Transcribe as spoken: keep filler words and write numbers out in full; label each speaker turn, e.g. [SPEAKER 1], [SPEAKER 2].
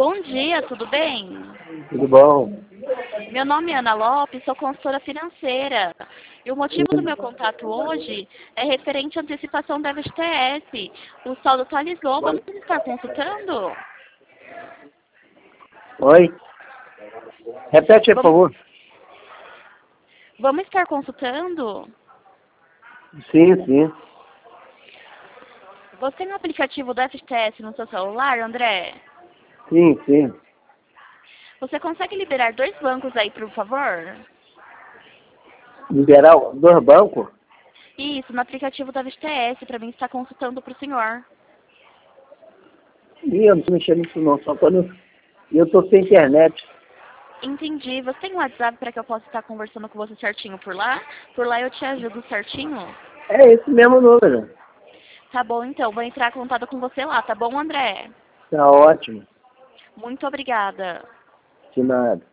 [SPEAKER 1] Bom dia, tudo bem?
[SPEAKER 2] Tudo bom?
[SPEAKER 1] Meu nome é Ana Lopes, sou consultora financeira. E o motivo do meu contato hoje é referente à antecipação da F G T S. O saldo atualizou, vamos estar consultando?
[SPEAKER 2] Oi? Repete, por
[SPEAKER 1] Vamos,
[SPEAKER 2] favor.
[SPEAKER 1] vamos estar consultando?
[SPEAKER 2] Sim, sim.
[SPEAKER 1] Você tem o aplicativo do F G T S no seu celular, André?
[SPEAKER 2] Sim, sim.
[SPEAKER 1] Você consegue liberar dois bancos aí, por favor?
[SPEAKER 2] Liberar dois bancos?
[SPEAKER 1] Isso, no aplicativo do F G T S, para mim estar consultando para o senhor.
[SPEAKER 2] Ih, eu não tô mexendo nisso não, só quando eu tô sem internet.
[SPEAKER 1] Entendi. Você tem um WhatsApp para que eu possa estar conversando com você certinho por lá? Por lá eu te ajudo certinho?
[SPEAKER 2] É esse mesmo número.
[SPEAKER 1] Tá bom, então. Vou entrar em contato com você lá, tá bom, André?
[SPEAKER 2] Tá ótimo.
[SPEAKER 1] Muito obrigada.
[SPEAKER 2] De nada.